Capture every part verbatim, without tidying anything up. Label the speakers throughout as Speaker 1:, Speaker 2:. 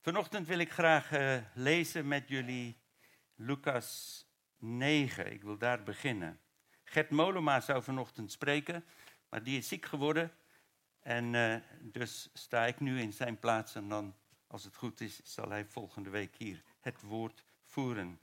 Speaker 1: Vanochtend wil ik graag uh, lezen met jullie Lucas negen. Ik wil daar beginnen. Gert Molema zou vanochtend spreken, maar die is ziek geworden. En uh, dus sta ik nu in zijn plaats en dan, als het goed is, zal hij volgende week hier het woord voeren.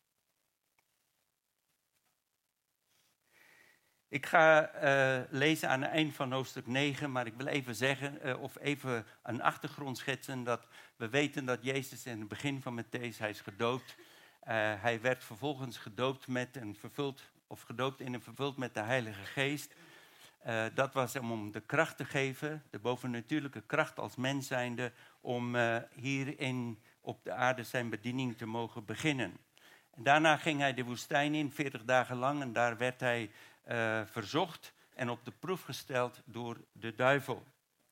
Speaker 1: Ik ga uh, lezen aan het eind van hoofdstuk negen, maar ik wil even zeggen, uh, of even een achtergrond schetsen, dat we weten dat Jezus in het begin van Mattheüs, hij is gedoopt. Uh, hij werd vervolgens gedoopt met en vervuld, of gedoopt in en vervuld met de Heilige Geest. Uh, dat was om hem de kracht te geven, de bovennatuurlijke kracht als mens zijnde, om uh, hierin op de aarde zijn bediening te mogen beginnen. En daarna ging hij de woestijn in, veertig dagen lang, en daar werd hij Uh, verzocht en op de proef gesteld door de duivel.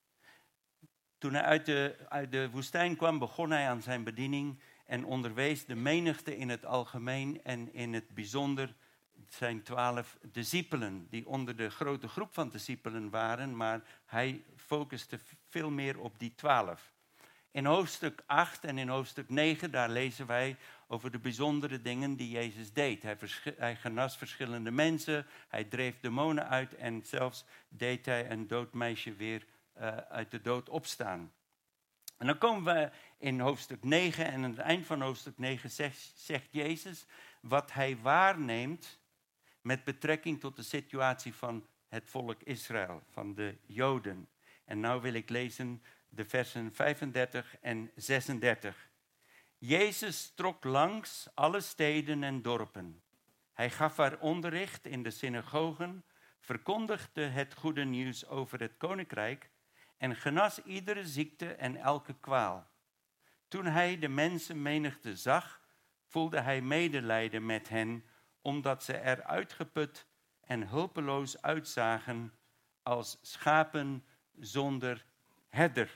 Speaker 1: Toen hij uit de, uit de woestijn kwam, begon hij aan zijn bediening en onderwees de menigte in het algemeen en in het bijzonder zijn twaalf discipelen, die onder de grote groep van discipelen waren, maar hij focuste veel meer op die twaalf. In hoofdstuk acht en in hoofdstuk negen, daar lezen wij over de bijzondere dingen die Jezus deed. Hij, vers- hij genas verschillende mensen, hij dreef demonen uit en zelfs deed hij een dood meisje weer uh, uit de dood opstaan. En dan komen we in hoofdstuk negen en aan het eind van hoofdstuk negen zegt, zegt Jezus wat hij waarneemt met betrekking tot de situatie van het volk Israël, van de Joden. En nou wil ik lezen de versen vijfendertig en zesendertig. Jezus trok langs alle steden en dorpen. Hij gaf haar onderricht in de synagogen, verkondigde het goede nieuws over het koninkrijk en genas iedere ziekte en elke kwaal. Toen hij de mensenmenigte zag, voelde hij medelijden met hen, omdat ze er uitgeput en hulpeloos uitzagen als schapen zonder herder.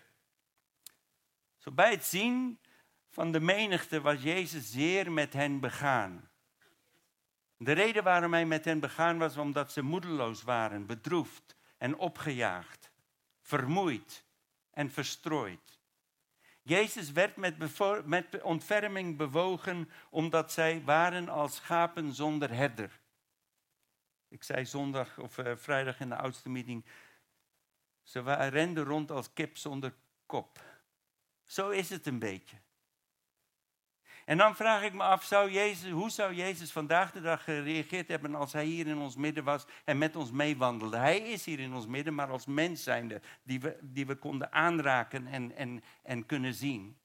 Speaker 1: Zo bij het zien van de menigte was Jezus zeer met hen begaan. De reden waarom hij met hen begaan was omdat ze moedeloos waren, bedroefd en opgejaagd, vermoeid en verstrooid. Jezus werd met, bevo- met ontferming bewogen omdat zij waren als schapen zonder herder. Ik zei zondag of uh, vrijdag in de oudste meeting, ze wa- renden rond als kip zonder kop. Zo is het een beetje. En dan vraag ik me af, zou Jezus, hoe zou Jezus vandaag de dag gereageerd hebben als hij hier in ons midden was en met ons meewandelde? Hij is hier in ons midden, maar als mens zijnde, die we, die we konden aanraken en, en, en kunnen zien.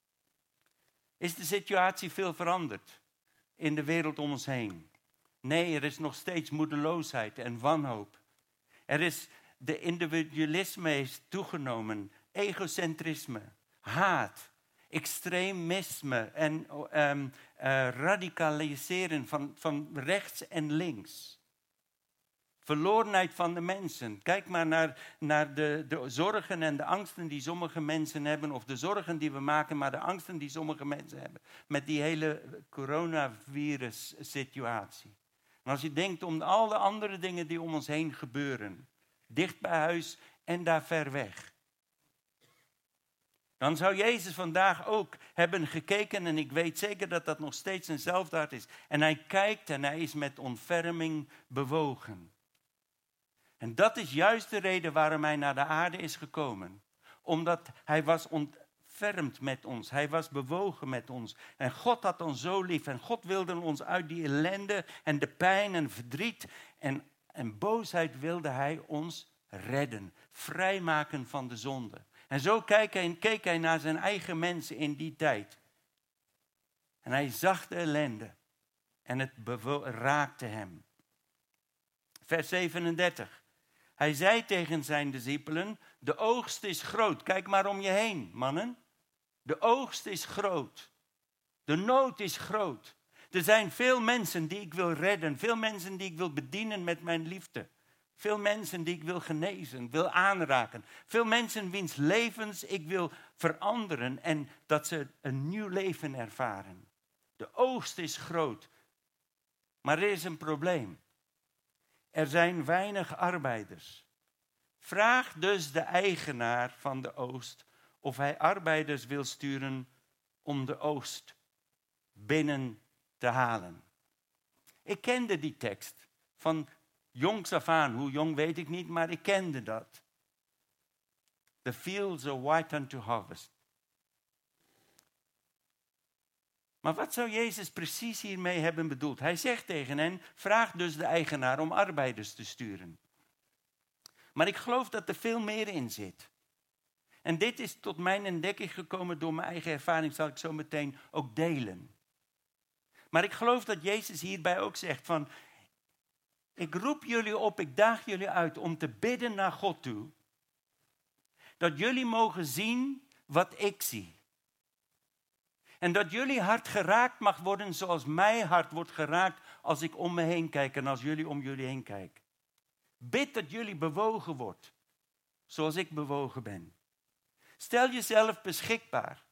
Speaker 1: Is de situatie veel veranderd in de wereld om ons heen? Nee, er is nog steeds moedeloosheid en wanhoop. Er is, de individualisme is toegenomen, egocentrisme, haat. Extremisme en um, uh, radicaliseren van, van rechts en links. Verlorenheid van de mensen. Kijk maar naar, naar de, de zorgen en de angsten die sommige mensen hebben. Of de zorgen die we maken, maar de angsten die sommige mensen hebben. Met die hele coronavirus situatie. En als je denkt om al de andere dingen die om ons heen gebeuren. Dicht bij huis en daar ver weg. Dan zou Jezus vandaag ook hebben gekeken, en ik weet zeker dat dat nog steeds een zelfdaad is. En hij kijkt en hij is met ontferming bewogen. En dat is juist de reden waarom hij naar de aarde is gekomen. Omdat hij was ontfermd met ons, hij was bewogen met ons. En God had ons zo lief en God wilde ons uit die ellende en de pijn en verdriet en, en boosheid wilde hij ons redden. Vrijmaken van de zonde. En zo keek hij, keek hij naar zijn eigen mensen in die tijd. En hij zag de ellende. En het bewo- raakte hem. Vers zevenendertig. Hij zei tegen zijn discipelen, de oogst is groot. Kijk maar om je heen, mannen. De oogst is groot. De nood is groot. Er zijn veel mensen die ik wil redden. Veel mensen die ik wil bedienen met mijn liefde. Veel mensen die ik wil genezen, wil aanraken. Veel mensen wiens levens ik wil veranderen en dat ze een nieuw leven ervaren. De oogst is groot, maar er is een probleem. Er zijn weinig arbeiders. Vraag dus de eigenaar van de oogst of hij arbeiders wil sturen om de oogst binnen te halen. Ik kende die tekst van jongs af aan. Hoe jong weet ik niet, maar ik kende dat. The fields are white unto harvest. Maar wat zou Jezus precies hiermee hebben bedoeld? Hij zegt tegen hen, vraag dus de eigenaar om arbeiders te sturen. Maar ik geloof dat er veel meer in zit. En dit is tot mijn ontdekking gekomen door mijn eigen ervaring, zal ik zo meteen ook delen. Maar ik geloof dat Jezus hierbij ook zegt van, ik roep jullie op, ik daag jullie uit om te bidden naar God toe. Dat jullie mogen zien wat ik zie. En dat jullie hart geraakt mag worden zoals mijn hart wordt geraakt als ik om me heen kijk en als jullie om jullie heen kijken. Bid dat jullie bewogen wordt, zoals ik bewogen ben. Stel jezelf beschikbaar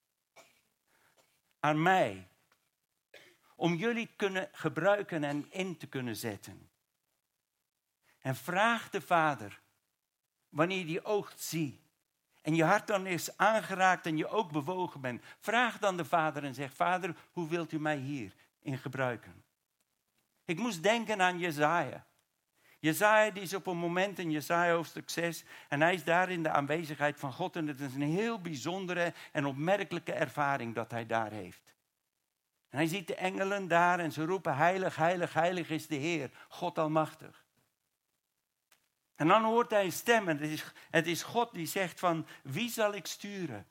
Speaker 1: aan mij, om jullie te kunnen gebruiken en in te kunnen zetten. En vraag de Vader, wanneer je die oogst ziet, en je hart dan is aangeraakt en je ook bewogen bent, vraag dan de Vader en zeg, Vader, hoe wilt u mij hierin gebruiken? Ik moest denken aan Jesaja. Jesaja die is op een moment in Jesaja hoofdstuk zes en hij is daar in de aanwezigheid van God en het is een heel bijzondere en opmerkelijke ervaring dat hij daar heeft. En hij ziet de engelen daar en ze roepen, heilig, heilig, heilig is de Heer, God Almachtig. En dan hoort hij een stem en het is, het is God die zegt van, wie zal ik sturen?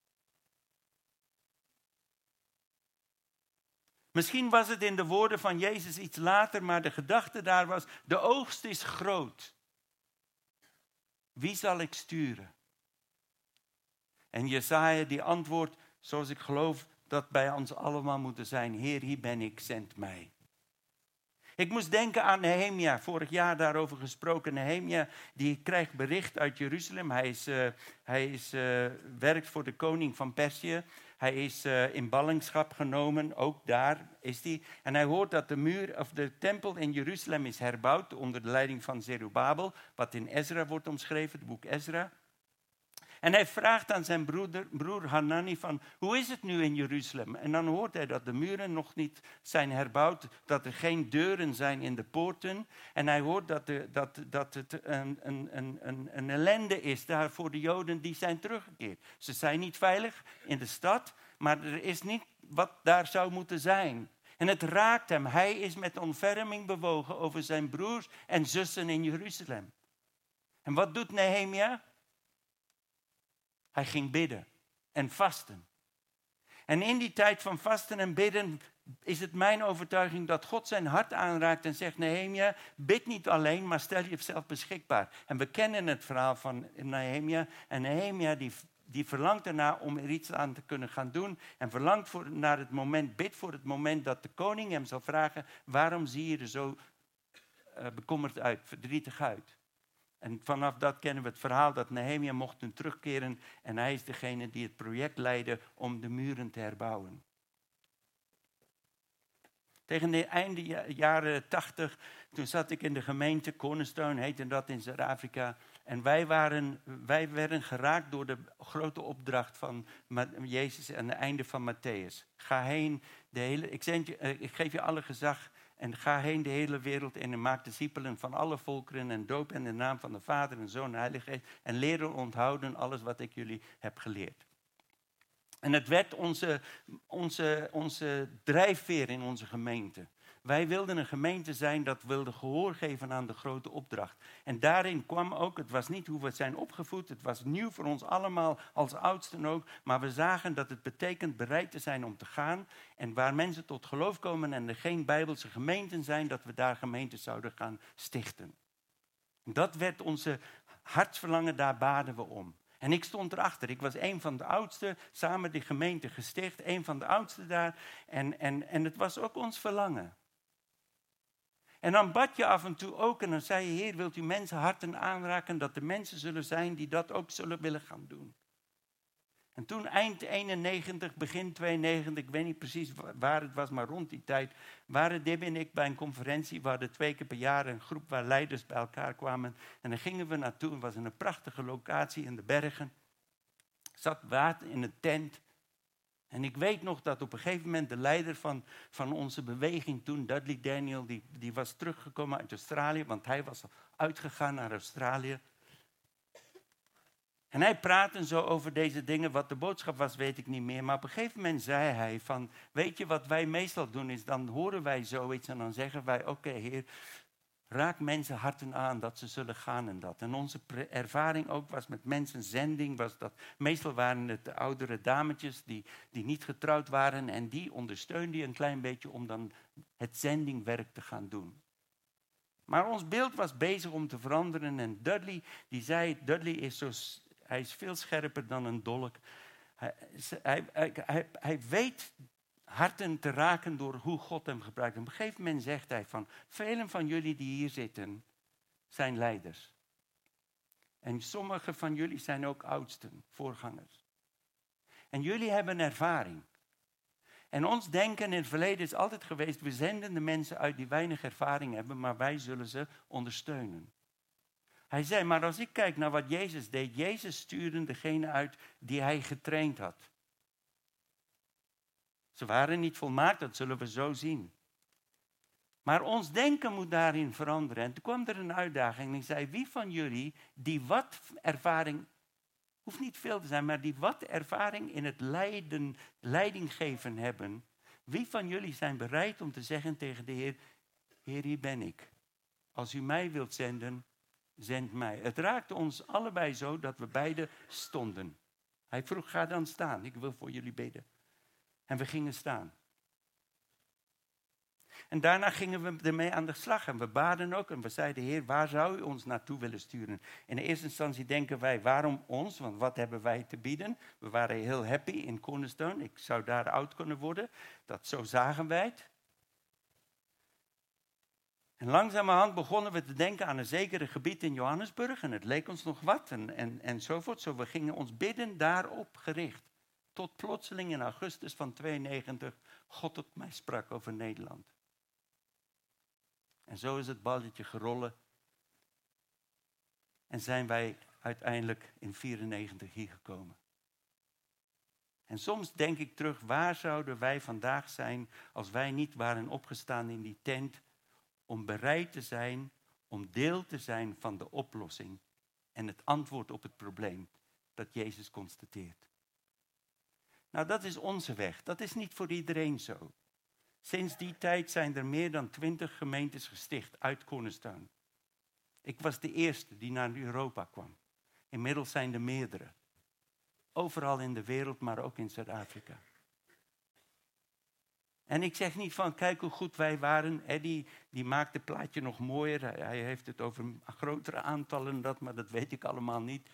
Speaker 1: Misschien was het in de woorden van Jezus iets later, maar de gedachte daar was, de oogst is groot. Wie zal ik sturen? En Jesaja die antwoordt, zoals ik geloof dat bij ons allemaal moeten zijn, Heer, hier ben ik, zend mij. Ik moest denken aan Nehemia, vorig jaar daarover gesproken. Nehemia die krijgt bericht uit Jeruzalem. Hij, is, uh, hij is, uh, werkt voor de koning van Perzië. Hij is uh, in ballingschap genomen, ook daar is hij. En hij hoort dat de muur of de tempel in Jeruzalem is herbouwd onder de leiding van Zerubabel, wat in Ezra wordt omschreven, het boek Ezra. En hij vraagt aan zijn broeder, broer Hanani van, hoe is het nu in Jeruzalem? En dan hoort hij dat de muren nog niet zijn herbouwd, dat er geen deuren zijn in de poorten. En hij hoort dat, de, dat, dat het een, een, een, een, een ellende is daar voor de Joden die zijn teruggekeerd. Ze zijn niet veilig in de stad, maar er is niet wat daar zou moeten zijn. En het raakt hem. Hij is met ontferming bewogen over zijn broers en zussen in Jeruzalem. En wat doet Nehemia? Hij ging bidden en vasten. En in die tijd van vasten en bidden is het mijn overtuiging dat God zijn hart aanraakt en zegt, Nehemia, bid niet alleen, maar stel jezelf beschikbaar. En we kennen het verhaal van Nehemia. En Nehemia die, die verlangt ernaar om er iets aan te kunnen gaan doen. En verlangt voor, naar het moment, bid voor het moment dat de koning hem zal vragen, waarom zie je er zo uh, bekommerd uit, verdrietig uit? En vanaf dat kennen we het verhaal dat Nehemia mocht toen terugkeren. En hij is degene die het project leidde om de muren te herbouwen. Tegen de einde jaren tachtig, toen zat ik in de gemeente, Cornerstone heette dat in Zuid-Afrika. En wij, waren, wij werden geraakt door de grote opdracht van Jezus aan het einde van Matthäus. Ga heen, de hele, ik, zend je, ik geef je alle gezag. En ga heen de hele wereld in en maak discipelen van alle volkeren en doop in de naam van de Vader en Zoon en Heilige Geest. En leren onthouden alles wat ik jullie heb geleerd. En het werd onze, onze, onze drijfveer in onze gemeente. Wij wilden een gemeente zijn dat wilde gehoor geven aan de grote opdracht. En daarin kwam ook, het was niet hoe we zijn opgevoed, het was nieuw voor ons allemaal als oudsten ook. Maar we zagen dat het betekent bereid te zijn om te gaan. En waar mensen tot geloof komen en er geen Bijbelse gemeenten zijn, dat we daar gemeentes zouden gaan stichten. Dat werd onze hartsverlangen, daar baden we om. En ik stond erachter. Ik was een van de oudsten, samen die gemeente gesticht, een van de oudsten daar. En, en, en het was ook ons verlangen. En dan bad je af en toe ook en dan zei je, Heer, wilt u mensen harten aanraken, dat er mensen zullen zijn die dat ook zullen willen gaan doen. En toen eind eenennegentig, begin tweeënnegentig, ik weet niet precies waar het was, maar rond die tijd, waren Debbie en ik bij een conferentie. We hadden twee keer per jaar een groep waar leiders bij elkaar kwamen. En dan gingen we naartoe, het was een prachtige locatie in de bergen. Zat water in een tent. En ik weet nog dat op een gegeven moment de leider van, van onze beweging toen, Dudley Daniel, die, die was teruggekomen uit Australië, want hij was uitgegaan naar Australië. En hij praatte zo over deze dingen. Wat de boodschap was, weet ik niet meer. Maar op een gegeven moment zei hij van, weet je wat wij meestal doen is, dan horen wij zoiets en dan zeggen wij, oké okay, Heer, raak mensen harten aan dat ze zullen gaan en dat. En onze pre- ervaring ook was met mensen, zending was dat. Meestal waren het de oudere dametjes die, die niet getrouwd waren en die ondersteunde je een klein beetje om dan het zendingwerk te gaan doen. Maar ons beeld was bezig om te veranderen en Dudley, die zei, Dudley is zo, hij is veel scherper dan een dolk. Hij, hij, hij, hij, hij weet harten te raken door hoe God hem gebruikt. Op een gegeven moment zegt hij van, velen van jullie die hier zitten, zijn leiders. En sommige van jullie zijn ook oudsten, voorgangers. En jullie hebben ervaring. En ons denken in het verleden is altijd geweest, we zenden de mensen uit die weinig ervaring hebben, maar wij zullen ze ondersteunen. Hij zei, maar als ik kijk naar wat Jezus deed, Jezus stuurde degene uit die hij getraind had. Ze waren niet volmaakt, dat zullen we zo zien. Maar ons denken moet daarin veranderen. En toen kwam er een uitdaging en ik zei, wie van jullie die wat ervaring, hoeft niet veel te zijn, maar die wat ervaring in het leiden, leiding geven hebben, wie van jullie zijn bereid om te zeggen tegen de Heer, Heer, hier ben ik. Als u mij wilt zenden, zend mij. Het raakte ons allebei zo dat we beide stonden. Hij vroeg, ga dan staan, ik wil voor jullie bidden. En we gingen staan. En daarna gingen we ermee aan de slag. En we baden ook. En we zeiden, Heer, waar zou u ons naartoe willen sturen? In de eerste instantie denken wij, waarom ons? Want wat hebben wij te bieden? We waren heel happy in Cornerstone. Ik zou daar oud kunnen worden. Dat, zo zagen wij het. En langzamerhand begonnen we te denken aan een zekere gebied in Johannesburg. En het leek ons nog wat. En, en, enzovoort. Zo we gingen ons bidden daarop gericht. Tot plotseling in augustus van tweeënnegentig God tot mij sprak over Nederland. En zo is het balletje gerollen. En zijn wij uiteindelijk in vierennegentig hier gekomen. En soms denk ik terug, waar zouden wij vandaag zijn als wij niet waren opgestaan in die tent om bereid te zijn, om deel te zijn van de oplossing en het antwoord op het probleem dat Jezus constateert. Nou, dat is onze weg. Dat is niet voor iedereen zo. Sinds die tijd zijn er meer dan twintig gemeentes gesticht uit Cornerstone. Ik was de eerste die naar Europa kwam. Inmiddels zijn er meerdere. Overal in de wereld, maar ook in Zuid-Afrika. En ik zeg niet van, kijk hoe goed wij waren. Eddie, die maakt het plaatje nog mooier. Hij, hij heeft het over grotere aantallen, dat, maar dat weet ik allemaal niet.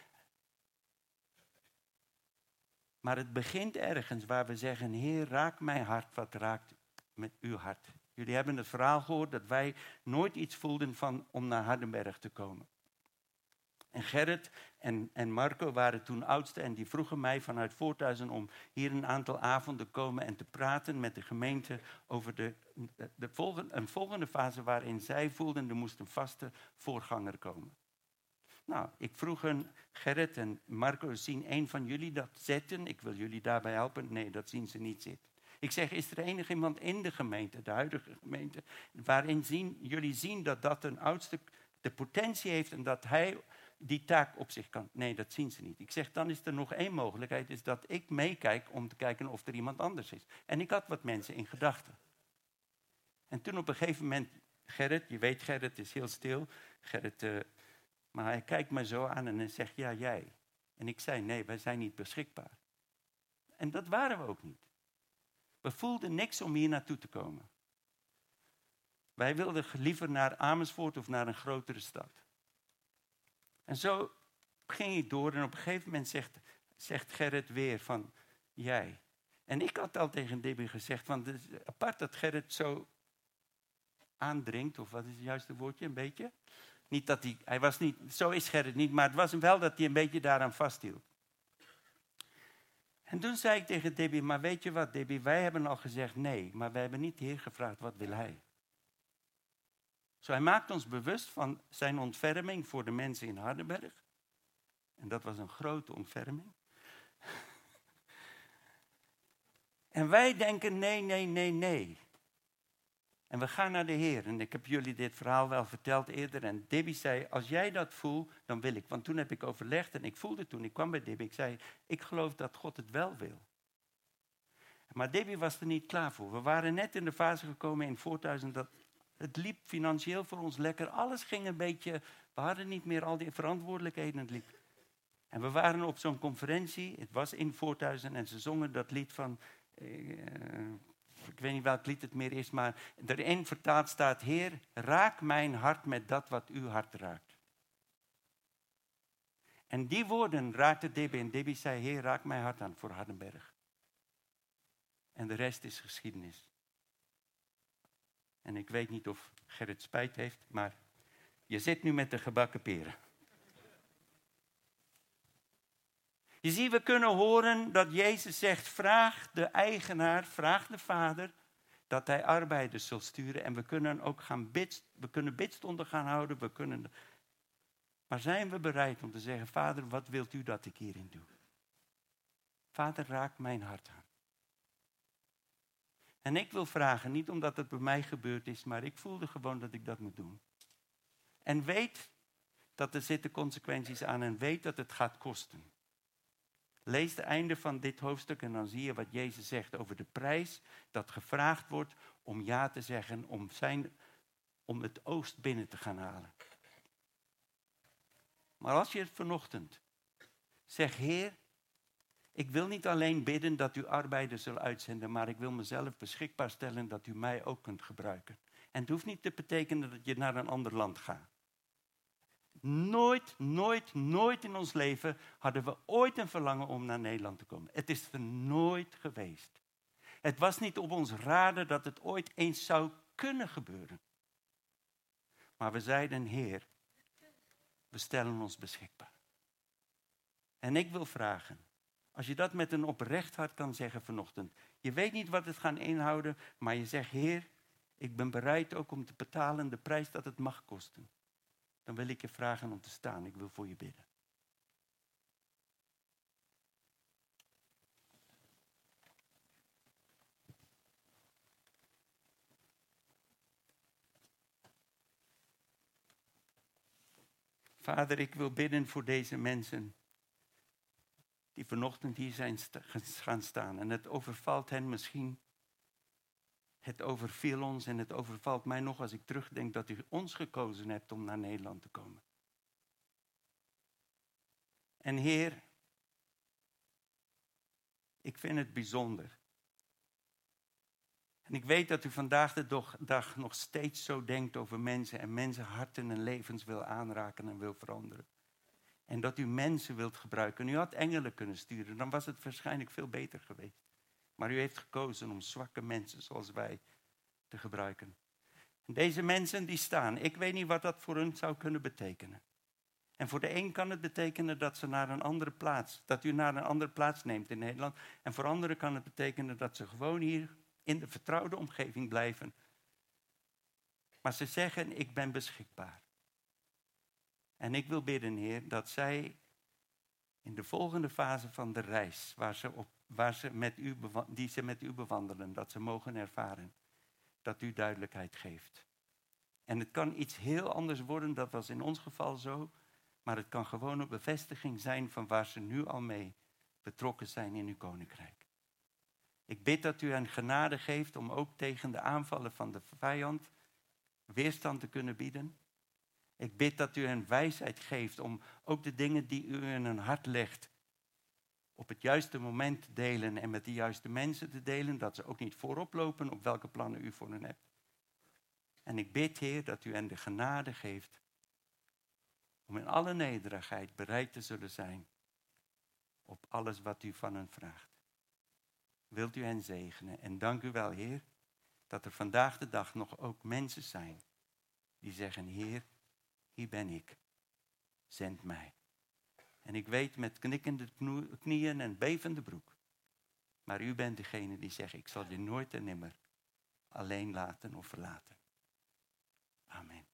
Speaker 1: Maar het begint ergens waar we zeggen, Heer, raak mijn hart wat raakt met uw hart. Jullie hebben het verhaal gehoord dat wij nooit iets voelden van om naar Hardenberg te komen. En Gerrit en, en Marco waren toen oudste en die vroegen mij vanuit Voorthuizen om hier een aantal avonden te komen en te praten met de gemeente over de, de, de volgende, een volgende fase waarin zij voelden er moest een vaste voorganger komen. Nou, ik vroeg hun, Gerrit en Marco, zien een van jullie dat zitten? Ik wil jullie daarbij helpen. Nee, dat zien ze niet zitten. Ik zeg, is er enig iemand in de gemeente, de huidige gemeente, waarin zien, jullie zien dat dat een oudste de potentie heeft en dat hij die taak op zich kan? Nee, dat zien ze niet. Ik zeg, dan is er nog één mogelijkheid, is dat ik meekijk om te kijken of er iemand anders is. En ik had wat mensen in gedachten. En toen op een gegeven moment, Gerrit, je weet Gerrit is heel stil, Gerrit... Uh, Maar hij kijkt me zo aan en hij zegt, ja, jij. En ik zei, nee, wij zijn niet beschikbaar. En dat waren we ook niet. We voelden niks om hier naartoe te komen. Wij wilden liever naar Amersfoort of naar een grotere stad. En zo ging ik door en op een gegeven moment zegt, zegt Gerrit weer van, jij. En ik had al tegen Debbie gezegd, want het is apart dat Gerrit zo aandringt, of wat is het juiste woordje, een beetje... Niet dat hij, hij was niet, zo is Gerrit niet, maar het was hem wel dat hij een beetje daaraan vasthield. En toen zei ik tegen Debbie, maar weet je wat Debbie, wij hebben al gezegd nee, maar wij hebben niet de Heer gevraagd, wat wil hij? Zo hij maakt ons bewust van zijn ontferming voor de mensen in Hardenberg. En dat was een grote ontferming. En wij denken nee, nee, nee, nee. En we gaan naar de Heer. En ik heb jullie dit verhaal wel verteld eerder. En Debbie zei, als jij dat voelt, dan wil ik. Want toen heb ik overlegd en ik voelde toen, ik kwam bij Debbie. Ik zei, ik geloof dat God het wel wil. Maar Debbie was er niet klaar voor. We waren net in de fase gekomen in voorduizend dat het liep financieel voor ons lekker. Alles ging een beetje, we hadden niet meer al die verantwoordelijkheden. Het liep. En we waren op zo'n conferentie, het was in voorduizend en ze zongen dat lied van... Uh, Ik weet niet welk lied het meer is, maar erin vertaald staat... Heer, raak mijn hart met dat wat uw hart raakt. En die woorden raakte Debbie. En Debbie zei, Heer, raak mijn hart aan voor Hardenberg. En de rest is geschiedenis. En ik weet niet of Gerrit spijt heeft, maar je zit nu met de gebakken peren. Je ziet, we kunnen horen dat Jezus zegt, vraag de eigenaar, vraag de vader, dat hij arbeiders zal sturen. En we kunnen ook gaan bid, we kunnen bidstonden gaan houden. We kunnen, maar zijn we bereid om te zeggen, vader, wat wilt u dat ik hierin doe? Vader, raak mijn hart aan. En ik wil vragen, niet omdat het bij mij gebeurd is, maar ik voelde gewoon dat ik dat moet doen. En weet dat er zitten consequenties aan en weet dat het gaat kosten. Lees het einde van dit hoofdstuk en dan zie je wat Jezus zegt over de prijs dat gevraagd wordt om ja te zeggen, om, zijn, om het oost binnen te gaan halen. Maar als je het vanochtend zegt, Heer, ik wil niet alleen bidden dat u arbeiders zal uitzenden, maar ik wil mezelf beschikbaar stellen dat u mij ook kunt gebruiken. En het hoeft niet te betekenen dat je naar een ander land gaat. Nooit, nooit, nooit in ons leven hadden we ooit een verlangen om naar Nederland te komen. Het is er nooit geweest. Het was niet op ons radar dat het ooit eens zou kunnen gebeuren. Maar we zeiden, Heer, we stellen ons beschikbaar. En ik wil vragen, als je dat met een oprecht hart kan zeggen vanochtend. Je weet niet wat het gaat inhouden, maar je zegt, Heer, ik ben bereid ook om te betalen de prijs dat het mag kosten. Dan wil ik je vragen om te staan. Ik wil voor je bidden. Vader, ik wil bidden voor deze mensen die vanochtend hier zijn gaan staan. En het overvalt hen misschien. Het overviel ons en het overvalt mij nog als ik terugdenk dat u ons gekozen hebt om naar Nederland te komen. En Heer, ik vind het bijzonder. En ik weet dat u vandaag de dag nog steeds zo denkt over mensen en mensen harten en levens wil aanraken en wil veranderen. En dat u mensen wilt gebruiken. U had engelen kunnen sturen, dan was het waarschijnlijk veel beter geweest. Maar u heeft gekozen om zwakke mensen zoals wij te gebruiken. En deze mensen die staan, ik weet niet wat dat voor hun zou kunnen betekenen. En voor de een kan het betekenen dat ze naar een andere plaats, dat u naar een andere plaats neemt in Nederland. En voor anderen kan het betekenen dat ze gewoon hier in de vertrouwde omgeving blijven. Maar ze zeggen, ik ben beschikbaar. En ik wil bidden, Heer, dat zij in de volgende fase van de reis, waar ze op, waar ze met u, die ze met u bewandelen, dat ze mogen ervaren dat u duidelijkheid geeft. En het kan iets heel anders worden, dat was in ons geval zo, maar het kan gewoon een bevestiging zijn van waar ze nu al mee betrokken zijn in uw koninkrijk. Ik bid dat u hen genade geeft om ook tegen de aanvallen van de vijand weerstand te kunnen bieden. Ik bid dat u hen wijsheid geeft om ook de dingen die u in hun hart legt op het juiste moment te delen en met de juiste mensen te delen. Dat ze ook niet voorop lopen op welke plannen u voor hen hebt. En ik bid, Heer, dat u hen de genade geeft om in alle nederigheid bereid te zullen zijn op alles wat u van hen vraagt. Wilt u hen zegenen. En dank u wel, Heer, dat er vandaag de dag nog ook mensen zijn die zeggen, Heer, hier ben ik, zend mij. En ik weet met knikkende knieën en bevende broek, maar u bent degene die zegt, ik zal je nooit en nimmer alleen laten of verlaten. Amen.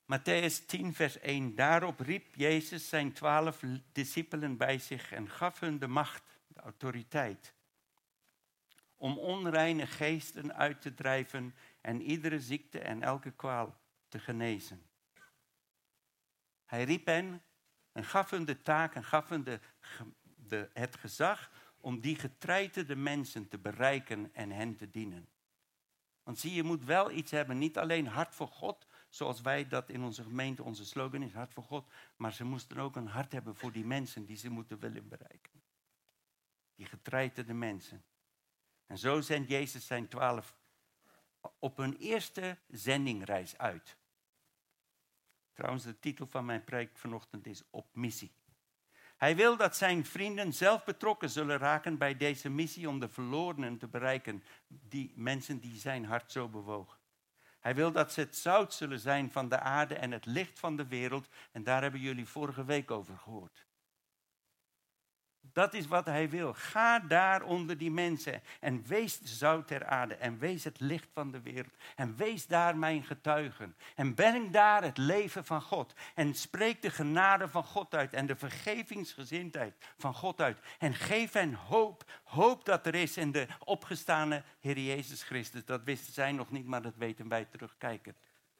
Speaker 1: Matthäus tien, vers één. Daarop riep Jezus zijn twaalf discipelen bij zich en gaf hun de macht, de autoriteit, om onreine geesten uit te drijven en iedere ziekte en elke kwaal te genezen. Hij riep hen en gaf hun de taak en gaf hun de, de, het gezag om die getreiterde mensen te bereiken en hen te dienen. Want zie, je moet wel iets hebben, niet alleen hart voor God, zoals wij dat in onze gemeente, onze slogan is, hart voor God. Maar ze moesten ook een hart hebben voor die mensen die ze moeten willen bereiken. Die getreiterde mensen. En zo zendt Jezus zijn twaalf op hun eerste zendingreis uit. Trouwens, de titel van mijn preek vanochtend is Op missie. Hij wil dat zijn vrienden zelf betrokken zullen raken bij deze missie om de verlorenen te bereiken. Die mensen die zijn hart zo bewogen. Hij wil dat ze het zout zullen zijn van de aarde en het licht van de wereld. En daar hebben jullie vorige week over gehoord. Dat is wat hij wil. Ga daar onder die mensen en wees de zout ter aarde en wees het licht van de wereld. En wees daar mijn getuigen. En breng daar het leven van God. En spreek de genade van God uit en de vergevingsgezindheid van God uit. En geef hen hoop. Hoop dat er is in de opgestane Heer Jezus Christus. Dat wisten zij nog niet, maar dat weten wij terugkijken.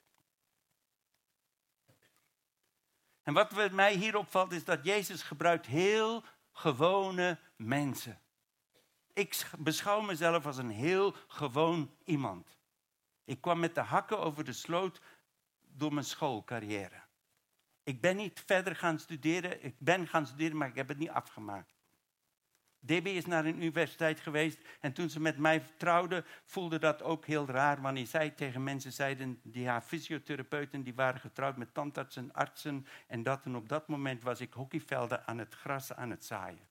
Speaker 1: En wat mij hier opvalt is dat Jezus gebruikt heel gewone mensen. Ik beschouw mezelf als een heel gewoon iemand. Ik kwam met de hakken over de sloot door mijn schoolcarrière. Ik ben niet verder gaan studeren. Ik ben gaan studeren, maar ik heb het niet afgemaakt. Debbie is naar een universiteit geweest en toen ze met mij trouwde, voelde dat ook heel raar. Wanneer zij tegen mensen zeiden, die haar fysiotherapeuten, die waren getrouwd met tandartsen, artsen en dat. En op dat moment was ik hockeyvelden aan het gras aan het zaaien.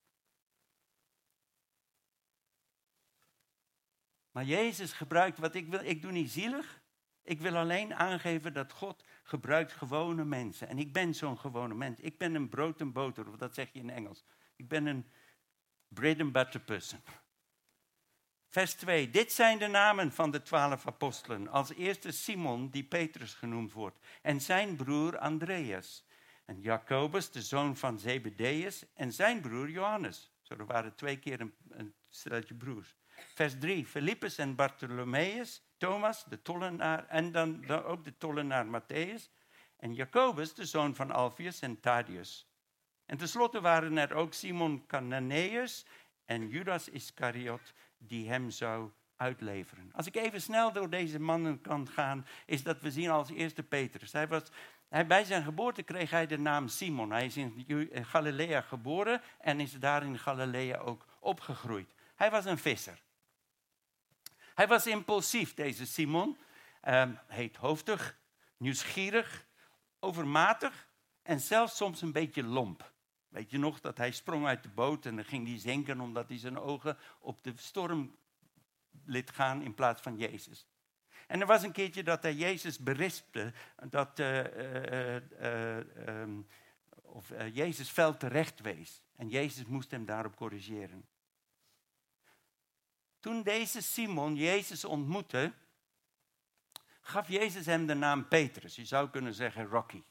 Speaker 1: Maar Jezus gebruikt wat ik wil. Ik doe niet zielig. Ik wil alleen aangeven dat God gebruikt gewone mensen. En ik ben zo'n gewone mens. Ik ben een brood en boter, of dat zeg je in Engels. Ik ben een bread and butter person. Vers twee. Dit zijn de namen van de twaalf apostelen. Als eerste Simon, die Petrus genoemd wordt. En zijn broer Andreas. En Jacobus, de zoon van Zebedeus. En zijn broer Johannes. Zo, er waren twee keer een, een steltje broers. Vers drie. Philippus en Bartholomeus. Thomas, de tollenaar. En dan, dan ook de tollenaar Matthäus. En Jacobus, de zoon van Alpheus en Thaddeus. En tenslotte waren er ook Simon Cananeus en Judas Iscariot die hem zou uitleveren. Als ik even snel door deze mannen kan gaan, is dat we zien als eerste Petrus. Hij was, hij, bij zijn geboorte kreeg hij de naam Simon. Hij is in Galilea geboren en is daar in Galilea ook opgegroeid. Hij was een visser. Hij was impulsief, deze Simon. Um, heethoofdig, nieuwsgierig, overmatig en zelfs soms een beetje lomp. Weet je nog dat hij sprong uit de boot en dan ging hij zinken omdat hij zijn ogen op de storm liet gaan in plaats van Jezus. En er was een keertje dat hij Jezus berispte, dat uh, uh, uh, um, of, uh, Jezus fel terecht wees. En Jezus moest hem daarop corrigeren. Toen deze Simon Jezus ontmoette, gaf Jezus hem de naam Petrus. Je zou kunnen zeggen Rocky.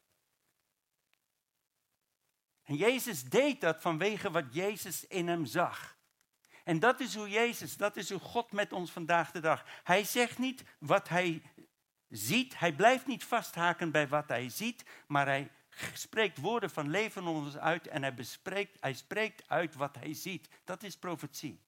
Speaker 1: En Jezus deed dat vanwege wat Jezus in hem zag. En dat is hoe Jezus, dat is hoe God met ons vandaag de dag. Hij zegt niet wat hij ziet. Hij blijft niet vasthaken bij wat hij ziet. Maar hij spreekt woorden van leven ons uit. En hij, bespreekt, hij spreekt uit wat hij ziet. Dat is profetie.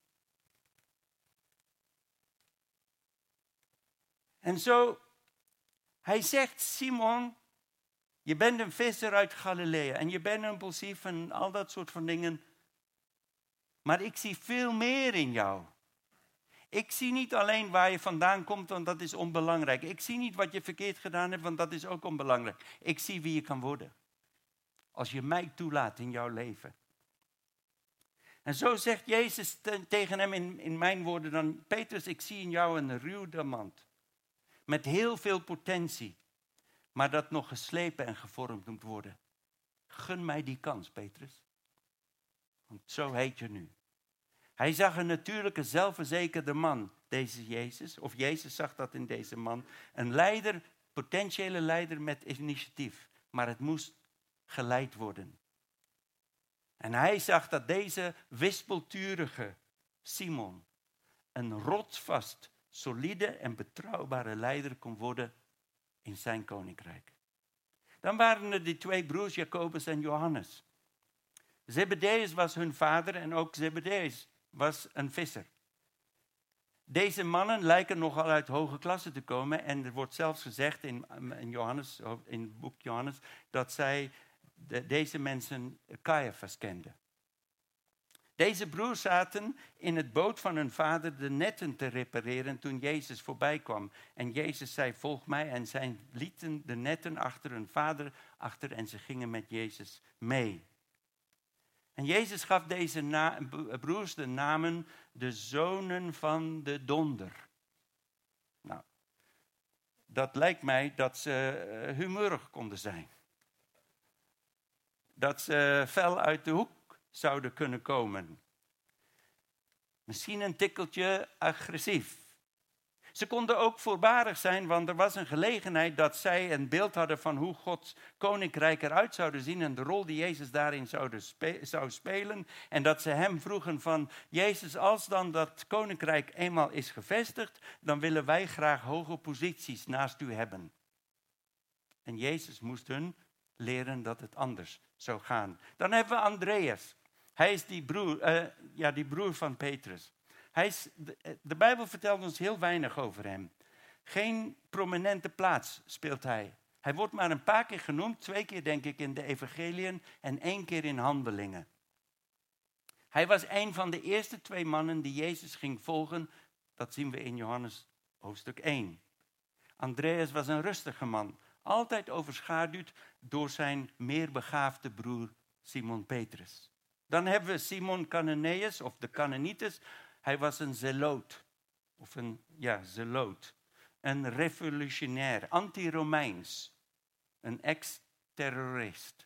Speaker 1: En zo, hij zegt, Simon, je bent een visser uit Galilea en je bent impulsief en al dat soort van dingen. Maar ik zie veel meer in jou. Ik zie niet alleen waar je vandaan komt, want dat is onbelangrijk. Ik zie niet wat je verkeerd gedaan hebt, want dat is ook onbelangrijk. Ik zie wie je kan worden. Als je mij toelaat in jouw leven. En zo zegt Jezus te, tegen hem in, in mijn woorden dan, Petrus, ik zie in jou een ruw diamant. Met heel veel potentie. Maar dat nog geslepen en gevormd moet worden. Gun mij die kans, Petrus. Want zo heet je nu. Hij zag een natuurlijke, zelfverzekerde man, deze Jezus. Of Jezus zag dat in deze man. Een leider potentiële leider met initiatief. Maar het moest geleid worden. En hij zag dat deze wispelturige Simon een rotsvast, solide en betrouwbare leider kon worden in zijn koninkrijk. Dan waren er die twee broers, Jacobus en Johannes. Zebedeus was hun vader en ook Zebedeus was een visser. Deze mannen lijken nogal uit hoge klasse te komen. En er wordt zelfs gezegd in, in, Johannes, in het boek Johannes dat zij de, deze mensen Caiaphas kenden. Deze broers zaten in het boot van hun vader de netten te repareren toen Jezus voorbij kwam. En Jezus zei, volg mij. En zij lieten de netten achter hun vader achter en ze gingen met Jezus mee. En Jezus gaf deze na- broers de namen de zonen van de donder. Nou, dat lijkt mij dat ze uh, humeurig konden zijn. Dat ze fel uit de hoek zouden kunnen komen. Misschien een tikkeltje agressief. Ze konden ook voorbarig zijn, want er was een gelegenheid dat zij een beeld hadden van hoe Gods koninkrijk eruit zouden zien en de rol die Jezus daarin spe- zou spelen. En dat ze hem vroegen van, Jezus, als dan dat koninkrijk eenmaal is gevestigd, dan willen wij graag hoge posities naast u hebben. En Jezus moest hun leren dat het anders zou gaan. Dan hebben we Andreas. Hij is die broer, uh, ja, die broer van Petrus. Hij is, de, de Bijbel vertelt ons heel weinig over hem. Geen prominente plaats speelt hij. Hij wordt maar een paar keer genoemd, twee keer denk ik in de evangeliën en één keer in Handelingen. Hij was een van de eerste twee mannen die Jezus ging volgen. Dat zien we in Johannes hoofdstuk één. Andreas was een rustige man, altijd overschaduwd door zijn meer begaafde broer Simon Petrus. Dan hebben we Simon Cananeus of de Canaanites. Hij was een zeloot, of een, ja, zeloot, een revolutionair, anti-Romeins, een ex-terrorist.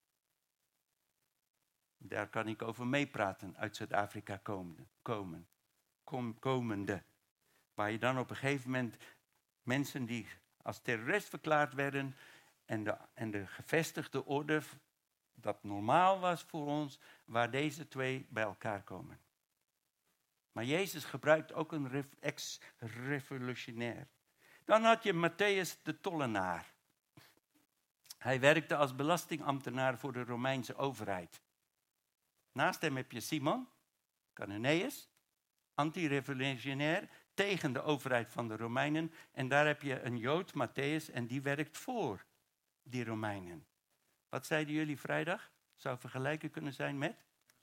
Speaker 1: Daar kan ik over meepraten, uit Zuid-Afrika komende, komen, kom, komende. Waar je dan op een gegeven moment mensen die als terrorist verklaard werden en de, en de gevestigde orde, dat normaal was voor ons, waar deze twee bij elkaar komen. Maar Jezus gebruikt ook een ex-revolutionair. Dan had je Matthäus de tollenaar. Hij werkte als belastingambtenaar voor de Romeinse overheid. Naast hem heb je Simon, Cananeus, anti-revolutionair, tegen de overheid van de Romeinen. En daar heb je een Jood, Matthäus, en die werkt voor die Romeinen. Wat zeiden jullie vrijdag? Zou vergelijken kunnen zijn met?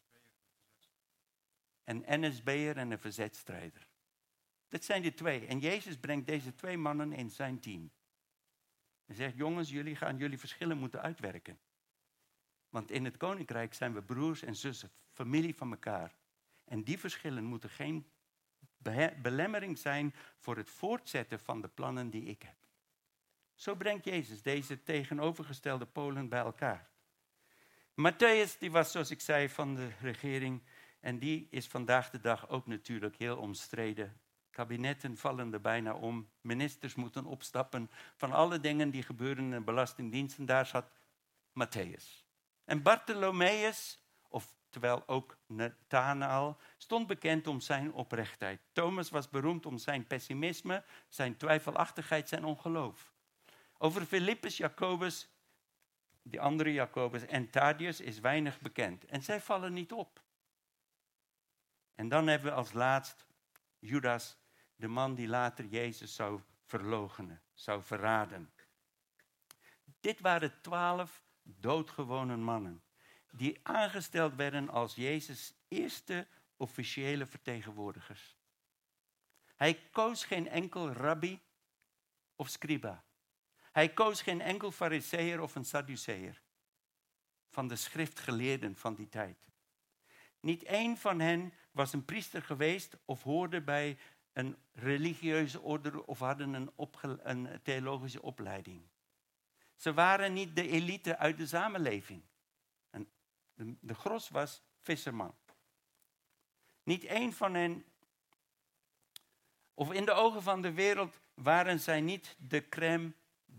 Speaker 1: Een N S B'er en een verzetstrijder. Dat zijn de twee. En Jezus brengt deze twee mannen in zijn team. Hij zegt, jongens, jullie gaan jullie verschillen moeten uitwerken. Want in het koninkrijk zijn we broers en zussen, familie van elkaar. En die verschillen moeten geen be- belemmering zijn voor het voortzetten van de plannen die ik heb. Zo brengt Jezus deze tegenovergestelde polen bij elkaar. Matthäus, die was zoals ik zei van de regering. En die is vandaag de dag ook natuurlijk heel omstreden. Kabinetten vallen er bijna om. Ministers moeten opstappen van alle dingen die gebeuren in de belastingdiensten. Daar zat Matthäus. En Bartholomeus, oftewel ook Nathanael, stond bekend om zijn oprechtheid. Thomas was beroemd om zijn pessimisme, zijn twijfelachtigheid, zijn ongeloof. Over Filippus, Jacobus, die andere Jacobus en Thaddeus is weinig bekend. En zij vallen niet op. En dan hebben we als laatst Judas, de man die later Jezus zou verloochenen, zou verraden. Dit waren twaalf doodgewone mannen die aangesteld werden als Jezus' eerste officiële vertegenwoordigers. Hij koos geen enkel rabbi of scriba. Hij koos geen enkel fariseer of een sadduceër van de schriftgeleerden van die tijd. Niet één van hen was een priester geweest of hoorde bij een religieuze orde of hadden een, opge- een theologische opleiding. Ze waren niet de elite uit de samenleving. En de, de gros was visserman. Niet één van hen, of in de ogen van de wereld, waren zij niet de crème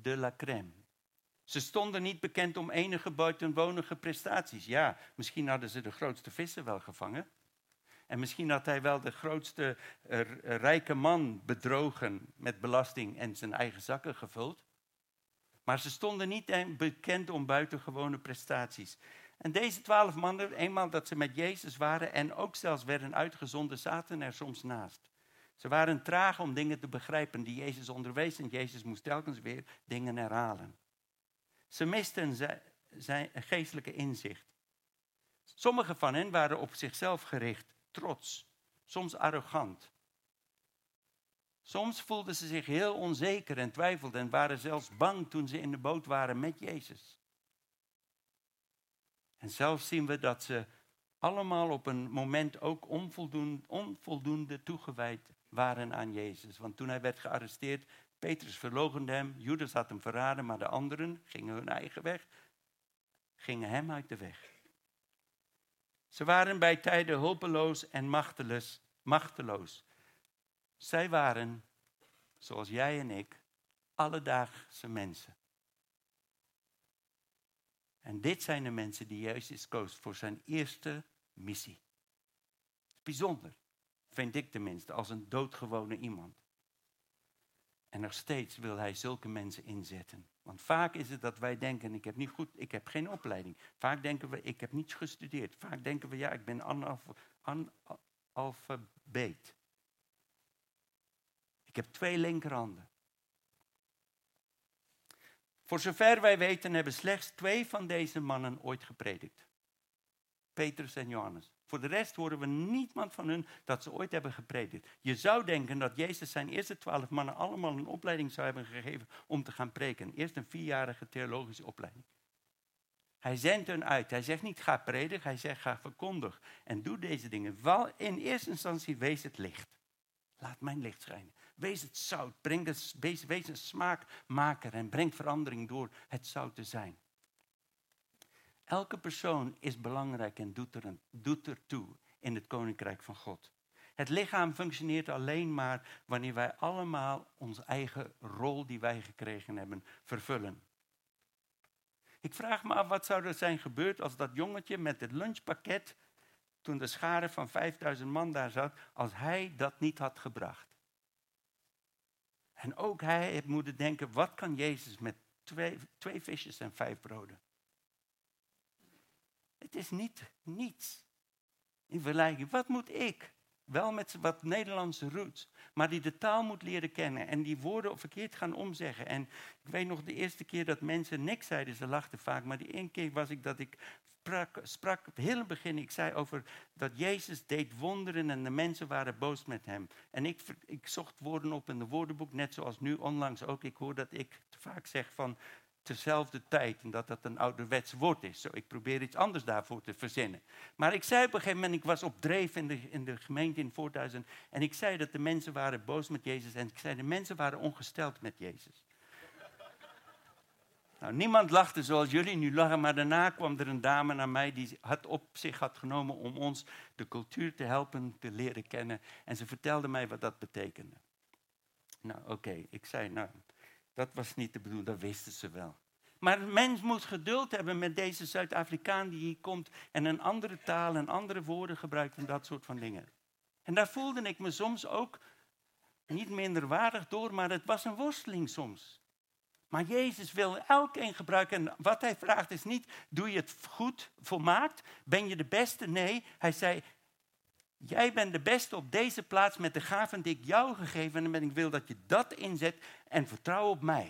Speaker 1: de la crème. Ze stonden niet bekend om enige buitenwonige prestaties. Ja, misschien hadden ze de grootste vissen wel gevangen. En misschien had hij wel de grootste uh, rijke man bedrogen met belasting en zijn eigen zakken gevuld. Maar ze stonden niet bekend om buitengewone prestaties. En deze twaalf mannen, eenmaal dat ze met Jezus waren en ook zelfs werden uitgezonden, zaten er soms naast. Ze waren traag om dingen te begrijpen die Jezus onderwees en Jezus moest telkens weer dingen herhalen. Ze misten zijn, zijn geestelijke inzicht. Sommige van hen waren op zichzelf gericht, trots, soms arrogant. Soms voelden ze zich heel onzeker en twijfelden en waren zelfs bang toen ze in de boot waren met Jezus. En zelfs zien we dat ze allemaal op een moment ook onvoldoende, onvoldoende toegewijd waren aan Jezus. Want toen hij werd gearresteerd, Petrus verloochende hem, Judas had hem verraden, maar de anderen gingen hun eigen weg, gingen hem uit de weg. Ze waren bij tijden hulpeloos en machteloos. machteloos. Zij waren, zoals jij en ik, alledaagse mensen. En dit zijn de mensen die Jezus koos voor zijn eerste missie. Bijzonder, vind ik tenminste, als een doodgewone iemand. En nog steeds wil hij zulke mensen inzetten. Want vaak is het dat wij denken, ik heb niet goed, ik heb geen opleiding. Vaak denken we, ik heb niets gestudeerd. Vaak denken we, ja, ik ben analfabeet. Ik heb twee linkerhanden. Voor zover wij weten hebben slechts twee van deze mannen ooit gepredikt. Petrus en Johannes. Voor de rest horen we niemand van hun dat ze ooit hebben gepredikt. Je zou denken dat Jezus zijn eerste twaalf mannen allemaal een opleiding zou hebben gegeven om te gaan preken. Eerst een vierjarige theologische opleiding. Hij zendt hun uit. Hij zegt niet ga prediken, hij zegt ga verkondig. En doe deze dingen. Wel, in eerste instantie wees het licht. Laat mijn licht schijnen. Wees het zout. Breng de, wees, wees een smaakmaker en breng verandering door het zout te zijn. Elke persoon is belangrijk en doet, er een, doet ertoe in het koninkrijk van God. Het lichaam functioneert alleen maar wanneer wij allemaal onze eigen rol die wij gekregen hebben vervullen. Ik vraag me af wat zou er zijn gebeurd als dat jongetje met het lunchpakket, toen de schare van vijfduizend man daar zat, als hij dat niet had gebracht. En ook hij heeft moeten denken, wat kan Jezus met twee, twee visjes en vijf broden? Het is niet niets. In vergelijking, wat moet ik? Wel met wat Nederlandse roots. Maar die de taal moet leren kennen. En die woorden verkeerd gaan omzeggen. En ik weet nog de eerste keer dat mensen niks zeiden. Ze lachten vaak. Maar die ene keer was ik dat ik sprak, sprak op het hele begin. Ik zei over dat Jezus deed wonderen. En de mensen waren boos met hem. En ik, ik zocht woorden op in de woordenboek. Net zoals nu onlangs ook. Ik hoor dat ik te vaak zeg van tezelfde tijd. En dat dat een ouderwets woord is. Zo, ik probeer iets anders daarvoor te verzinnen. Maar ik zei op een gegeven moment, ik was op dreef in de, in de gemeente in Voorthuizen. En ik zei dat de mensen waren boos met Jezus. En ik zei, de mensen waren ongesteld met Jezus. Nou, niemand lachte zoals jullie nu lachen. Maar daarna kwam er een dame naar mij die het op zich had genomen om ons de cultuur te helpen te leren kennen. En ze vertelde mij wat dat betekende. Nou, oké. Okay. Ik zei, nou, dat was niet de bedoeling, dat wisten ze wel. Maar een mens moet geduld hebben met deze Zuid-Afrikaan die hier komt en een andere taal en andere woorden gebruikt en dat soort van dingen. En daar voelde ik me soms ook niet minder waardig door, maar het was een worsteling soms. Maar Jezus wil elkeen gebruiken en wat hij vraagt is niet, doe je het goed, volmaakt, ben je de beste? Nee, hij zei, jij bent de beste op deze plaats met de gaven die ik jou gegeven heb en ik wil dat je dat inzet en vertrouw op mij.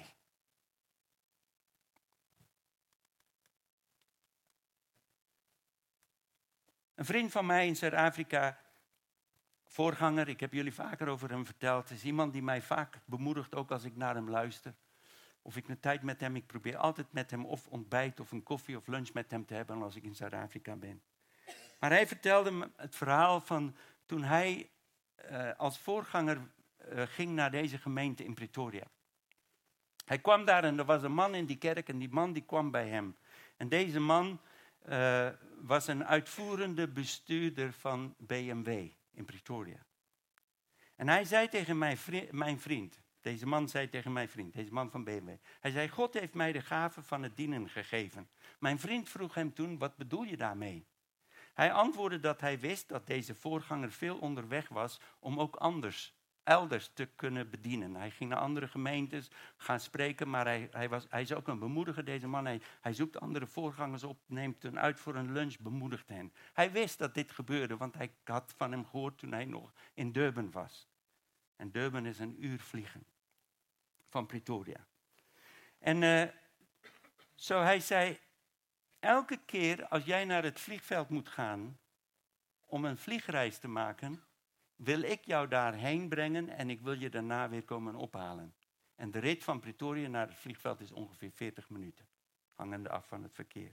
Speaker 1: Een vriend van mij in Zuid-Afrika, voorganger, ik heb jullie vaker over hem verteld. Het is iemand die mij vaak bemoedigt, ook als ik naar hem luister. Of ik een tijd met hem, ik probeer altijd met hem of ontbijt of een koffie of lunch met hem te hebben als ik in Zuid-Afrika ben. Maar hij vertelde me het verhaal van toen hij uh, als voorganger uh, ging naar deze gemeente in Pretoria. Hij kwam daar en er was een man in die kerk en die man die kwam bij hem. En deze man uh, was een uitvoerende bestuurder van B M W in Pretoria. En hij zei tegen mijn vriend, mijn vriend Deze man zei tegen mijn vriend, deze man van B M W. Hij zei, God heeft mij de gave van het dienen gegeven. Mijn vriend vroeg hem toen, wat bedoel je daarmee? Hij antwoordde dat hij wist dat deze voorganger veel onderweg was om ook anders, elders te kunnen bedienen. Hij ging naar andere gemeentes gaan spreken, maar hij, hij, was, hij is ook een bemoediger, deze man. Hij, hij zoekt andere voorgangers op, neemt hen uit voor een lunch, bemoedigt hen. Hij wist dat dit gebeurde, want hij had van hem gehoord toen hij nog in Durban was. En Durban is een uur vliegen van Pretoria. En uh, zo hij zei, elke keer als jij naar het vliegveld moet gaan om een vliegreis te maken, wil ik jou daarheen brengen en ik wil je daarna weer komen ophalen. En de rit van Pretoria naar het vliegveld is ongeveer veertig minuten, hangende af van het verkeer.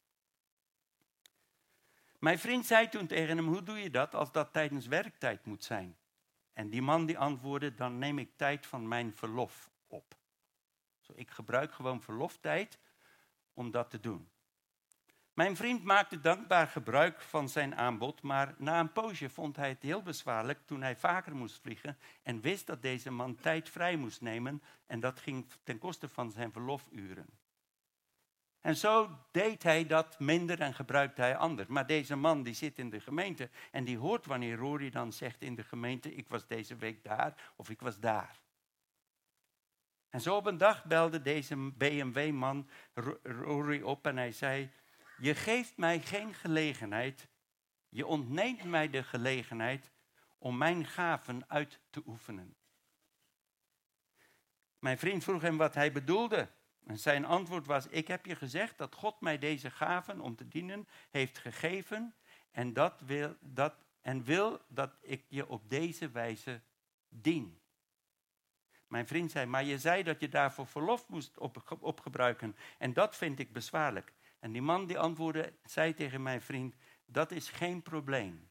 Speaker 1: Mijn vriend zei toen tegen hem, hoe doe je dat als dat tijdens werktijd moet zijn? En die man die antwoordde, dan neem ik tijd van mijn verlof op. Zo, ik gebruik gewoon verloftijd om dat te doen. Mijn vriend maakte dankbaar gebruik van zijn aanbod, maar na een poosje vond hij het heel bezwaarlijk toen hij vaker moest vliegen en wist dat deze man tijd vrij moest nemen en dat ging ten koste van zijn verlofuren. En zo deed hij dat minder en gebruikte hij anders. Maar deze man die zit in de gemeente en die hoort wanneer Rory dan zegt in de gemeente, ik was deze week daar of ik was daar. En zo op een dag belde deze B M W-man Rory op en hij zei, je geeft mij geen gelegenheid, je ontneemt mij de gelegenheid om mijn gaven uit te oefenen. Mijn vriend vroeg hem wat hij bedoelde. En zijn antwoord was, ik heb je gezegd dat God mij deze gaven om te dienen heeft gegeven en, dat wil, dat, en wil dat ik je op deze wijze dien. Mijn vriend zei, maar je zei dat je daarvoor verlof moest op, opgebruiken en dat vind ik bezwaarlijk. En die man die antwoordde, zei tegen mijn vriend, dat is geen probleem.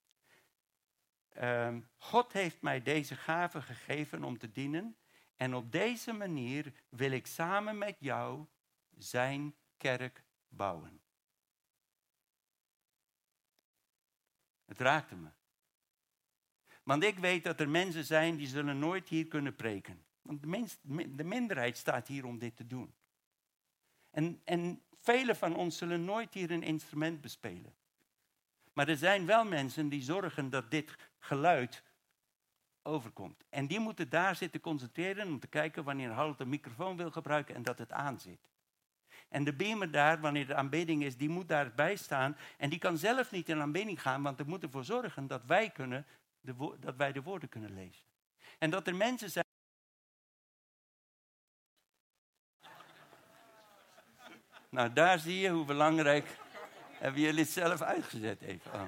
Speaker 1: Uh, God heeft mij deze gave gegeven om te dienen. En op deze manier wil ik samen met jou zijn kerk bouwen. Het raakte me. Want ik weet dat er mensen zijn die zullen nooit hier kunnen preken. Want de, minst, de minderheid staat hier om dit te doen. En, en velen van ons zullen nooit hier een instrument bespelen. Maar er zijn wel mensen die zorgen dat dit geluid overkomt. En die moeten daar zitten concentreren om te kijken wanneer Harold een microfoon wil gebruiken en dat het aan zit. En de beamer daar, wanneer de aanbidding is, die moet daarbij staan. En die kan zelf niet in aanbidding gaan, want er moet ervoor zorgen dat wij, kunnen de wo- dat wij de woorden kunnen lezen. En dat er mensen zijn. Nou, daar zie je hoe belangrijk. Hebben jullie het zelf uitgezet even? Oh.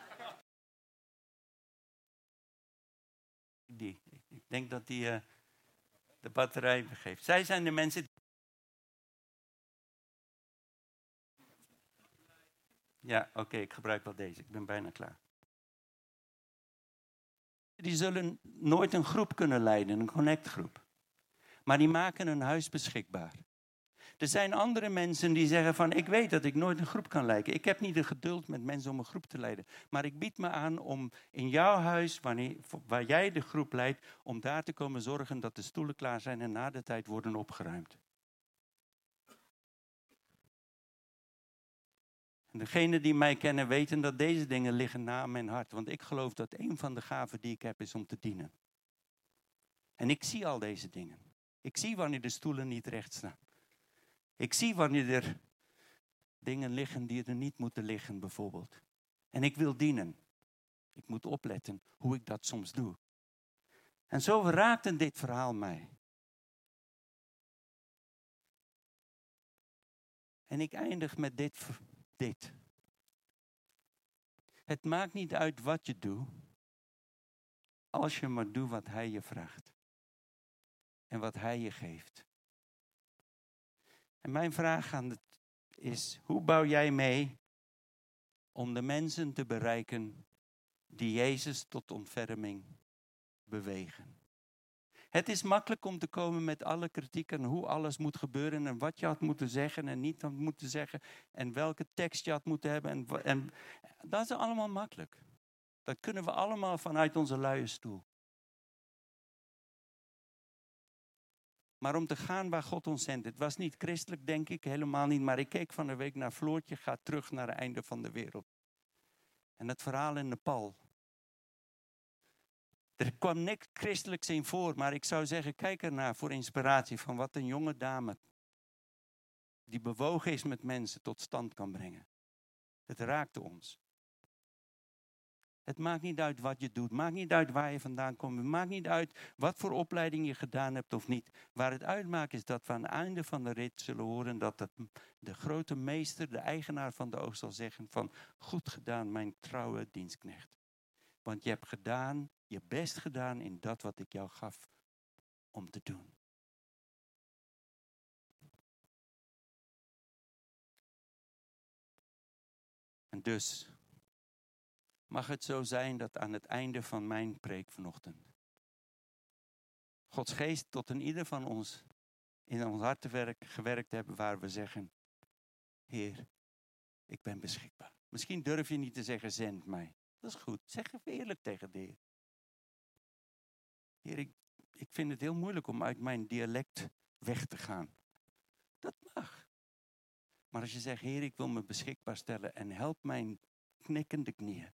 Speaker 1: Die. Ik denk dat die uh, de batterij begeeft. Zij zijn de mensen. Ja, oké, okay, ik gebruik wel deze. Ik ben bijna klaar. Die zullen nooit een groep kunnen leiden, een connectgroep. Maar die maken een huis beschikbaar. Er zijn andere mensen die zeggen van, ik weet dat ik nooit een groep kan leiden. Ik heb niet de geduld met mensen om een groep te leiden. Maar ik bied me aan om in jouw huis, wanneer, waar jij de groep leidt, om daar te komen zorgen dat de stoelen klaar zijn en na de tijd worden opgeruimd. En degenen die mij kennen weten dat deze dingen liggen na mijn hart. Want ik geloof dat een van de gaven die ik heb is om te dienen. En ik zie al deze dingen. Ik zie wanneer de stoelen niet recht staan. Ik zie wanneer er dingen liggen die er niet moeten liggen, bijvoorbeeld. En ik wil dienen. Ik moet opletten hoe ik dat soms doe. En zo raakte dit verhaal mij. En ik eindig met dit. dit. Het maakt niet uit wat je doet, als je maar doet wat hij je vraagt. En wat hij je geeft. En mijn vraag aan het is, hoe bouw jij mee om de mensen te bereiken die Jezus tot ontferming bewegen? Het is makkelijk om te komen met alle kritiek en hoe alles moet gebeuren en wat je had moeten zeggen en niet had moeten zeggen en welke tekst je had moeten hebben. En, en dat is allemaal makkelijk. Dat kunnen we allemaal vanuit onze luie stoel. Maar om te gaan waar God ons zendt. Het was niet christelijk, denk ik, helemaal niet. Maar ik keek van de week naar Floortje, gaat terug naar het einde van de wereld. En het verhaal in Nepal. Er kwam niks christelijks in voor, maar ik zou zeggen, kijk ernaar voor inspiratie van wat een jonge dame die bewogen is met mensen tot stand kan brengen. Het raakte ons. Het maakt niet uit wat je doet, maakt niet uit waar je vandaan komt, het maakt niet uit wat voor opleiding je gedaan hebt of niet. Waar het uitmaakt is dat we aan het einde van de rit zullen horen dat het, de grote meester, de eigenaar van de oogst zal zeggen van goed gedaan mijn trouwe dienstknecht. Want je hebt gedaan, je best gedaan in dat wat ik jou gaf om te doen. En dus mag het zo zijn dat aan het einde van mijn preek vanochtend Gods geest tot een ieder van ons in ons hart te werk, gewerkt hebben waar we zeggen, Heer, ik ben beschikbaar. Misschien durf je niet te zeggen, zend mij. Dat is goed. Zeg even eerlijk tegen de Heer. Heer, ik, ik vind het heel moeilijk om uit mijn dialect weg te gaan. Dat mag. Maar als je zegt, Heer, ik wil me beschikbaar stellen en help mijn knikkende knieën.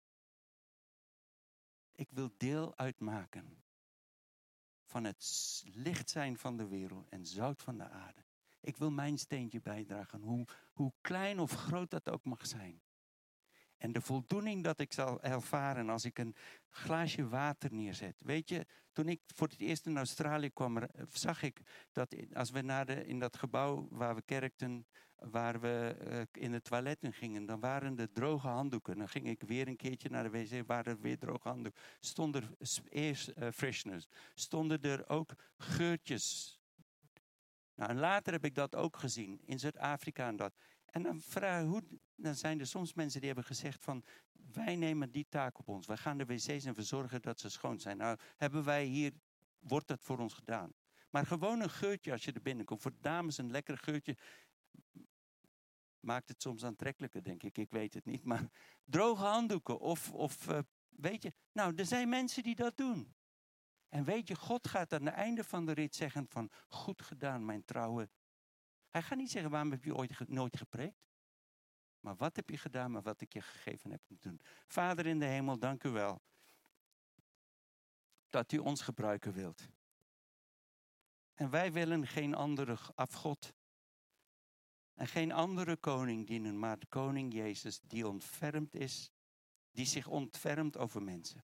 Speaker 1: Ik wil deel uitmaken van het licht zijn van de wereld en zout van de aarde. Ik wil mijn steentje bijdragen, hoe, hoe klein of groot dat ook mag zijn. En de voldoening dat ik zal ervaren als ik een glaasje water neerzet. Weet je, toen ik voor het eerst in Australië kwam, zag ik dat als we naar de, in dat gebouw waar we kerkten, waar we uh, in de toiletten gingen, dan waren er droge handdoeken. Dan ging ik weer een keertje naar de wc, waren er weer droge handdoeken. Stonden er eerst uh, fresheners, stonden er ook geurtjes. Nou, en later heb ik dat ook gezien in Zuid-Afrika en dat. En dan, vraag, hoe, dan zijn er soms mensen die hebben gezegd van, wij nemen die taak op ons. Wij gaan de wc's en verzorgen dat ze schoon zijn. Nou, hebben wij hier, wordt dat voor ons gedaan. Maar gewoon een geurtje als je er binnenkomt. Voor de dames een lekker geurtje. Maakt het soms aantrekkelijker, denk ik. Ik weet het niet. Maar droge handdoeken of, of uh, weet je. Nou, er zijn mensen die dat doen. En weet je, God gaat aan het einde van de rit zeggen van, goed gedaan mijn trouwe. Hij gaat niet zeggen, waarom heb je ooit ge- nooit gepreekt? Maar wat heb je gedaan met wat ik je gegeven heb om te doen? Vader in de hemel, dank u wel. Dat u ons gebruiken wilt. En wij willen geen andere afgod. En geen andere koning dienen, maar de koning Jezus die ontfermd is. Die zich ontfermt over mensen.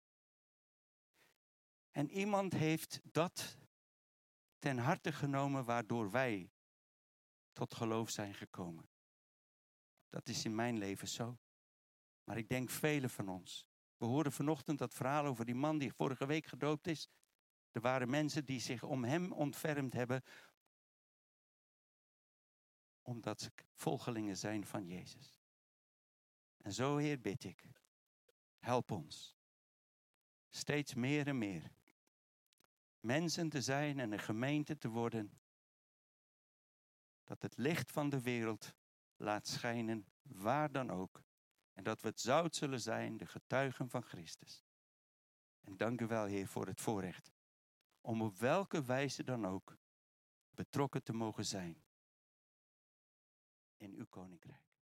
Speaker 1: En iemand heeft dat ten harte genomen waardoor wij tot geloof zijn gekomen. Dat is in mijn leven zo. Maar ik denk velen van ons. We hoorden vanochtend dat verhaal over die man die vorige week gedoopt is. Er waren mensen die zich om hem ontfermd hebben. Omdat ze volgelingen zijn van Jezus. En zo, Heer, bid ik. Help ons. Steeds meer en meer. Mensen te zijn en een gemeente te worden. Dat het licht van de wereld laat schijnen, waar dan ook. En dat we het zout zullen zijn, de getuigen van Christus. En dank u wel, Heer, voor het voorrecht. Om op welke wijze dan ook betrokken te mogen zijn in uw koninkrijk.